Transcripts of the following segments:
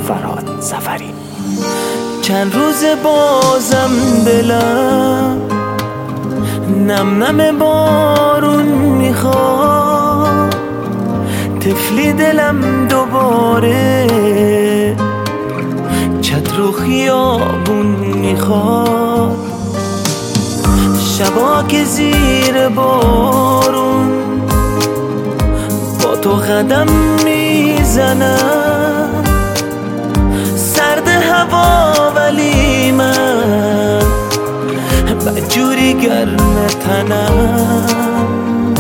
فرهاد سفری. چند روز بازم دلم نم نم بارون میخواد، طفلی دلم دوباره چتر و خیابون میخواد. شبا که زیر بارون با تو قدم میزنم، سرد هوا ولی من بدجوری گرم تنم.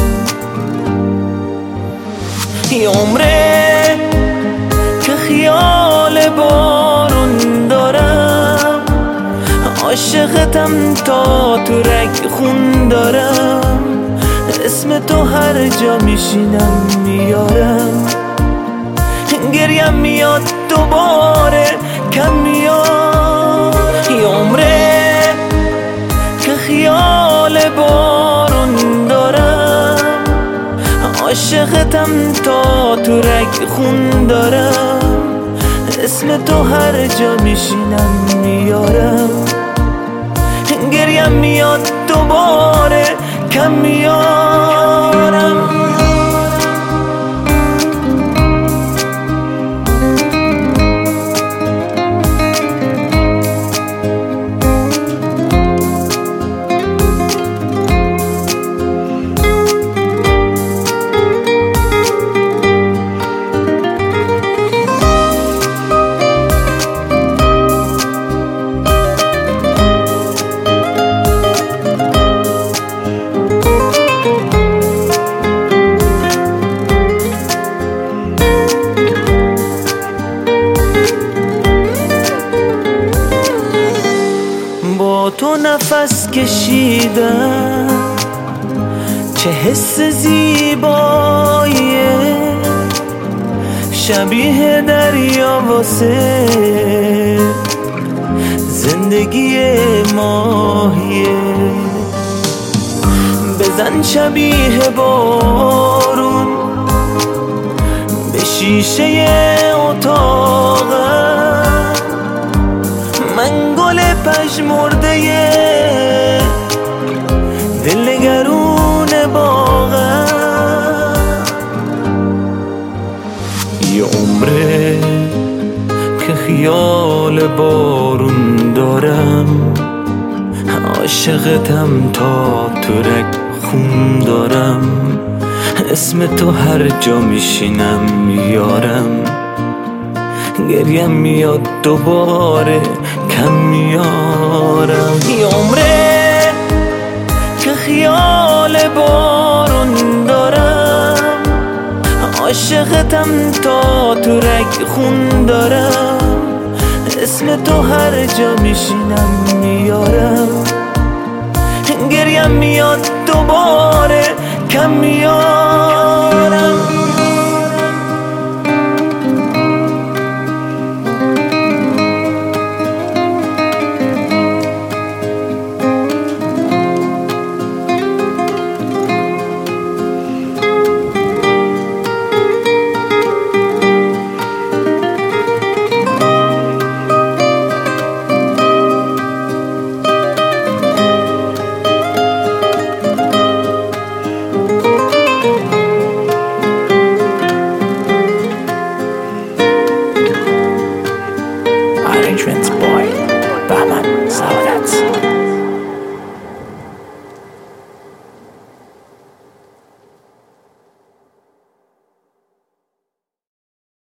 یه عمره که خیال بارون دارم، عاشقتم تا تو رگ خون دارم، اسم تو هر جا میشینم میارم، گریم میاد دوباره کم میاد. یه عمره که خیال بارون دارم، عاشقتم تا تو رگ خون دارم، اسم تو هر جا میشینم میارم، گریم میاد دوباره کم میارم. با تو نفس کشیدم، چه حس زیباییه، شبیه دریا واسه زندگی ماهیه. بزن شبیه بارون به شیشه اتاقم، من گل پژمرده دلنگرون باغم. یه عمره که خیال بارون دارم، عاشقتم تا تو رگ خون دارم، اسم تو هر جا میشینم میارم، گریم میاد دوباره کم میارم. یه عمره که خیال بارون دارم، عاشقتم تا تو رگ خون دارم، اسم تو هر جا میشینم میارم، گریم میاد دوباره کم میارم. Arrangements